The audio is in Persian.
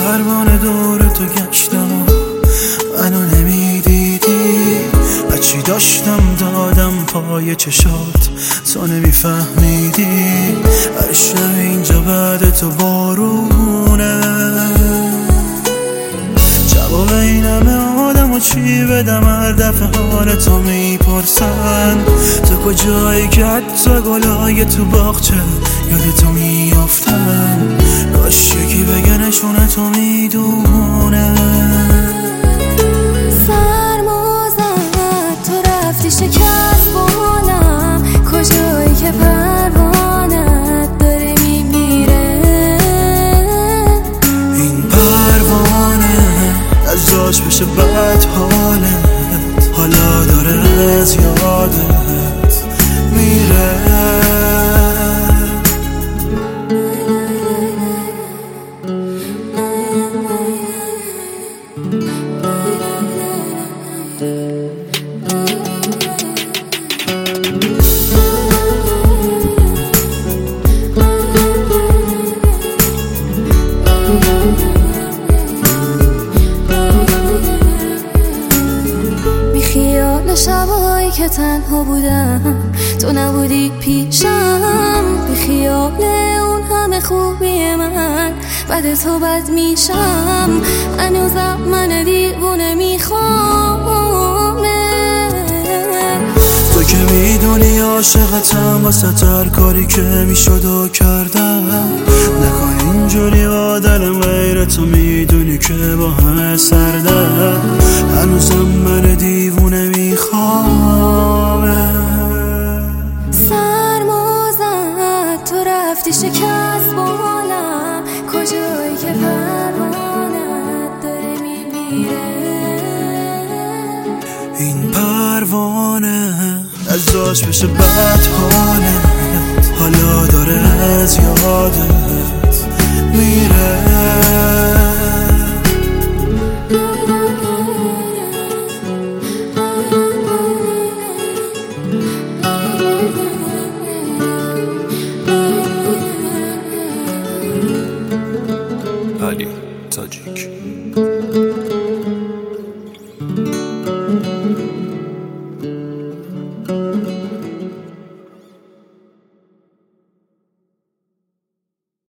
پروانه دور تو گشتم و منو نمیدیدی، هرچی داشتم دادم پای چشات، تو نمیفهمیدی. هر شب اینجا بعد تو بارونه، جواب این همه آدم و چی بدم؟ هر دفعه حال تو میپرسن تو کجایی که حتی گلای تو باغچه یاد تو میافتن. کاش یکی بگه نشونه تو میدونه. سرما زد تو رفتی شکست بالم، کجایی که پروانت داره میمیره. این پروانه از جاش بشه بد حالت، حالا داره از یادت میره. شبایی که تنها بودم تو نبودی پیشم، بی خیال اون همه خوبی من بعد تو بد میشم. هنوزم من دیوونه میخوامه. تو که میدونی عاشقتم، واسه هر کاری که میشد و کردم. نکن اینجوری با دلم غیر تو میدونی که با همه سردم. هنوزم من دیوونه میخوامه. سرما زد تو رفتی شکست بالم، کجایی که پروانت داره میمیره. این پروانه از جاش بشه بد حالت، حالا داره از یادت میره. علی تاجیک.